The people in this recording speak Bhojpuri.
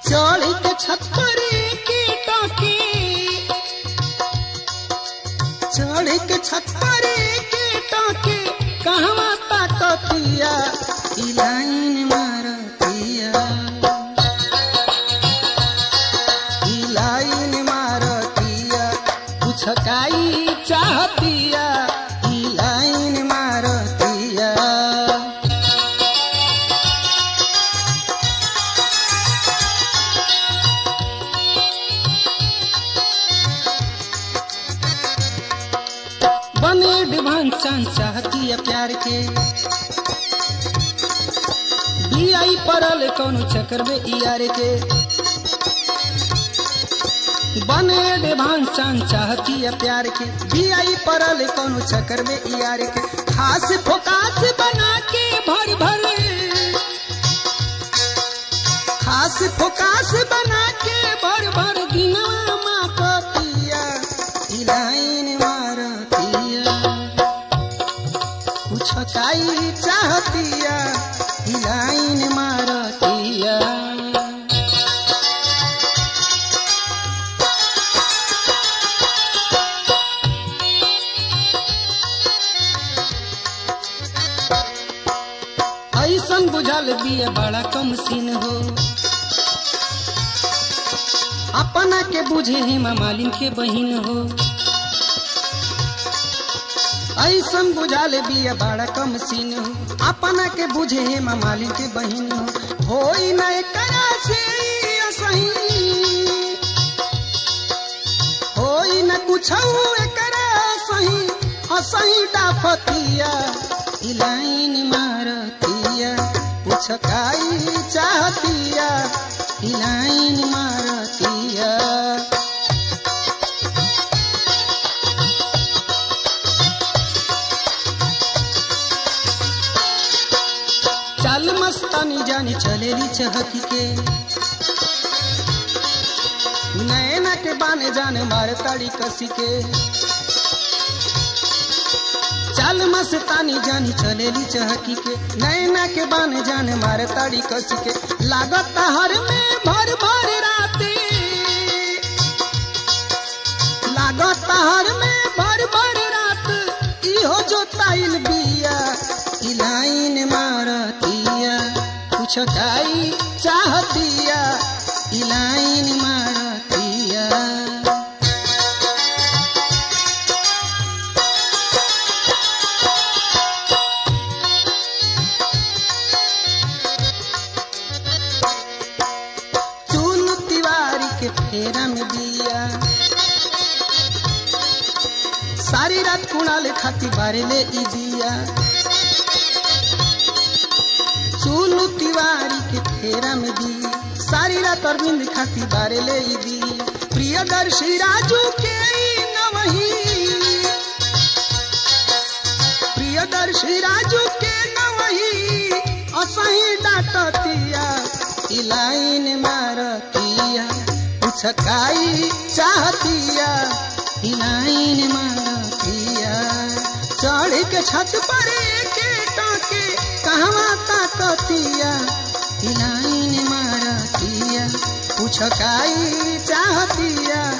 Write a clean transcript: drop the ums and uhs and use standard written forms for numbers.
चढ़ी के छत पर के टाके, चढ़ी के छत पर के टाके कहवा ताकतिया ई लाइन मारतिया, ई लाइन मारतिया पुछकाई चाहतिया ई लाइन मारतिया। बने डिभान चांद चाहती है प्यार के, बियाई परल कौन चक्कर में यार के। बने डिभान चांद चाहती है प्यार के, बियाई परल कौन चक्कर में यार के। खास फोकास बना के भर भर, खास फोकास बना के भर भर दिनवा माँ कतिया ई लाइन मारतिया पुछकाई चाहतिया ई लाइन मारतिया। ऐसन बुझल बिया बड़ा कम सीन हो, अपना के बुझे हेमा मालिन के बहिन हो। ऐसन बुझाले बिया बड़ा कम सीन हो, अपना के बुझे हेमा मालिन के बहिन हो। होई न एकरा से असही, होई न कुछऊ एकरा सही, असही डाफतिया ई लाइन मारतिया पुछकाई चाहतिया ई लाइन मारतिया। चल मस्तानी जानी चलेली चहकी के, नैना के बाने जाने मारे ताड़ी कसी के। चल मस्तानी जानी चलेली चहकी के, नैना के बाने जाने मारे ताड़ी कसी के। लागत हर में भर भर राते, लागत हर में भर भर रात इहो जो ताइल बिया ई लाइन मारतिया पुछकाई चाहतिया ई लाइन मारतिया। चुन तिवारी के फेरा में दिया, सारी रात कुणाल खाती बारे ले ई दिया। चुनु तिवारी के फेरा में दी, सारी रात अरविंद खाती बारे ले ई दी। प्रियदर्शी राजू के ई नवही, प्रियदर्शी राजू के नवही असही डाटतिया ई लाइन मारतिया पुछकाई चाहतिया ई लाइन मारतिया। चढ़ के छत पर के टाके कहवा ताकतिया ई लाइन मारतिया पुछकाई चाहतिया